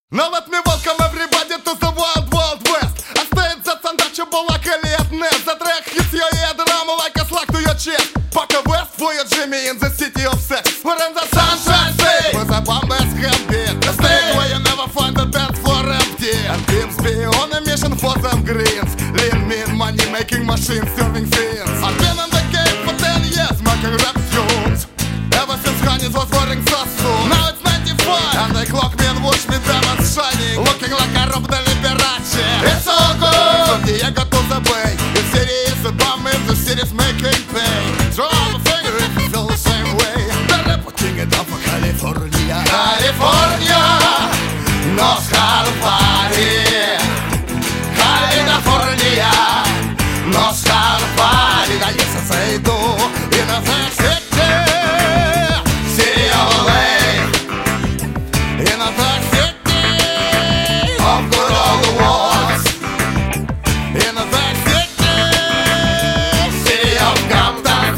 Now let me welcome everybody to the wild, wild west. I stayed that Sandacho Balakali at Nest. The track hits your eardrum like a slug to your chest. Paka West for your Jimmy in the city of sex. We're in the sunshine state with a bombast habit. A state where you never find the dance floor empty. And pimps be on a mission for them greens. Lean, mean, money making machines serving fiends. I've been in the game for 10 years making rap tunes. Ever since Hannes was wearing Sassoon. Now it's 95 and they clock me and watch me diamonds shining, looking like a Rob de Liberace. It's all good from Diego to the Bay. The city is a bomb if the city's making pay. Throw out the finger if you feel the same way. They're putting it up for California. California, nos Calvari. California, nos Calvari. Да если зайду и на City of LA, in a dark city of good old wars, in a dark city, city of Compton,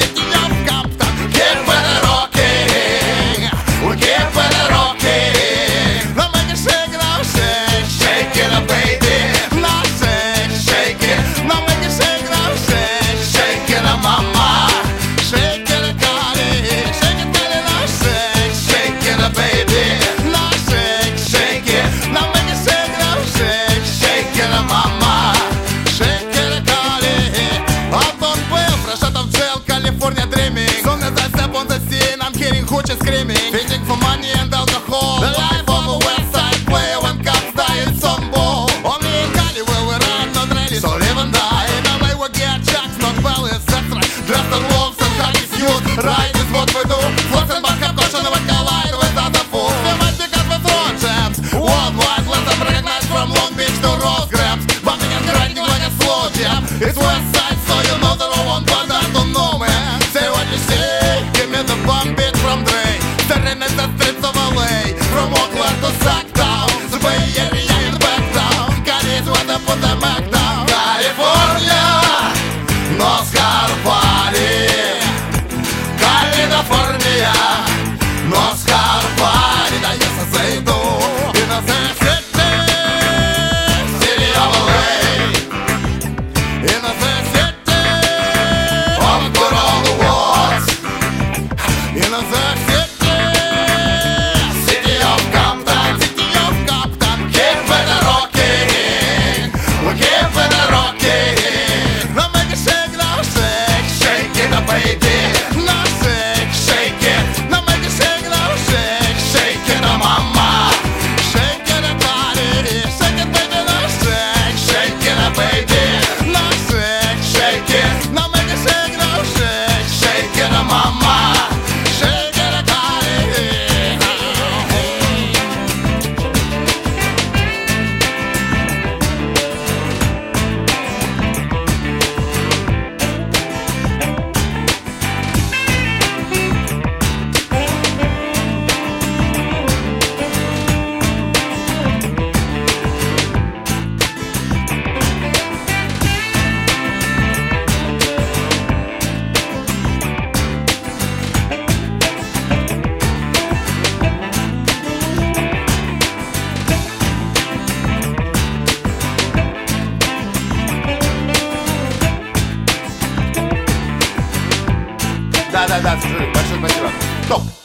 keep it rocking, we keep it rocking. Now make it shake, now shake, shake it up, baby. Now shake, shake it. Now make it shake, now shake, shake it up, mama. Shake it, Cardi, shake it, Cardi, now shake, shake it up, baby. Now shake, shake it. Now make it shake, now shake, shake it up, mama. Shake it, Cardi. Up on wheel, fresh out of jail, California dreaming. Soon as I step on the scene, I'm hearing hooches screaming, fishing for money and alcohol. The life of a West Side player when cops die in some ball. Only in Cali where we ride, not rally, so live and die. In LA we get chucks, not bellies, that's right. Dressed in wolves and khakis youth, right is what we do. Flossing back up, caution we collide with other fools. We might because we're throwing jabs worldwide, let them recognize from Long Beach to Rosecrans. Bumping and grinding like a slow jam. It's West Side, so you know that I want, but I don't know, man. Say what you say, give me the bump beat from Dre. Staring at the streets of LA, from Oakland to Sacktown, the Bay Area in Backtown. Cali is where they put the Mac down. California, nos Calvari. California, nos Calvari. Да если зайду и на City, city of LA, in a city of good old wars, in a city, city of Compton, keep it rocking, we keep it rocking. Now make it shake, now shake, shake it up, baby. Now shake, shake it. Now make it shake, now shake, shake it up, mama. Shake it up, body, shake it, baby. Now shake, shake it up, baby. Now shake, shake it. Now make it shake, now shake, shake it up, mama. Shake it up, body. Да, слушай, большое спасибо. Топ.